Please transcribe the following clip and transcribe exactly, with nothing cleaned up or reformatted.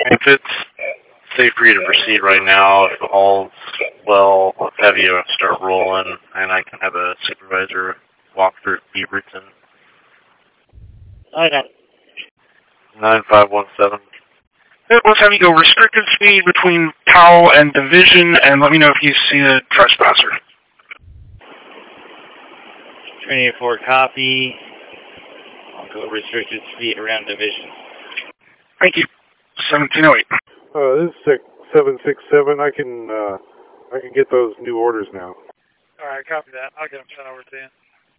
If it's safe for you to proceed right now, if all's well, I'll have you start rolling, and I can have a supervisor walk through Beaverton. Okay. nine five one seven. Let's have you go restricted speed between Powell and Division, and let me know if you see a trespasser. twenty-four copy. I'll go restricted speed around Division. Thank you. seventeen oh eight. Uh, this is seven six seven. I can, uh, I can get those new orders now. All right, copy that. I'll get them sent over to you.